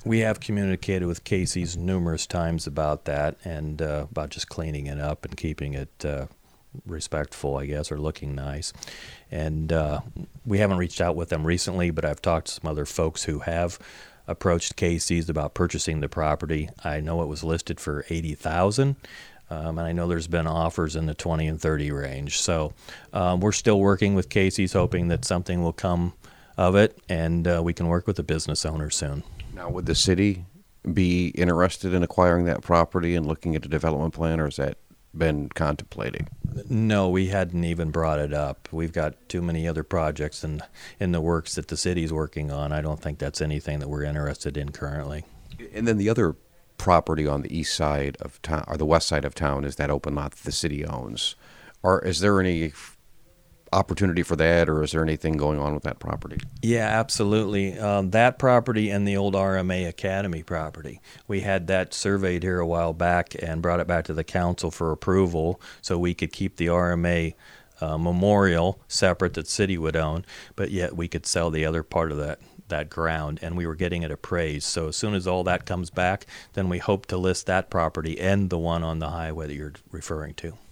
We have communicated with Casey's numerous times about that and about just cleaning it up and keeping it respectful, I guess, or looking nice. And we haven't reached out with them recently, but I've talked to some other folks who have approached Casey's about purchasing the property. I know it was listed for $80,000. And I know there's been offers in the 20 and 30 range. So we're still working with Casey's, hoping that something will come of it, and we can work with the business owner soon. Now, would the city be interested in acquiring that property and looking at a development plan, or has that been contemplating? No, we hadn't even brought it up. We've got too many other projects in the works that the city's working on. I don't think that's anything that we're interested in currently. And then the other property on the east side of town, or the west side of town, is that open lot that the city owns. Is there any opportunity for that, or is there anything going on with that property? Yeah, absolutely. That property and the old RMA Academy property. We had that surveyed here a while back and brought it back to the council for approval so we could keep the RMA memorial separate that the city would own, but yet we could sell the other part of that ground, and we were getting it appraised. So as soon as all that comes back, then we hope to list that property and the one on the highway that you're referring to.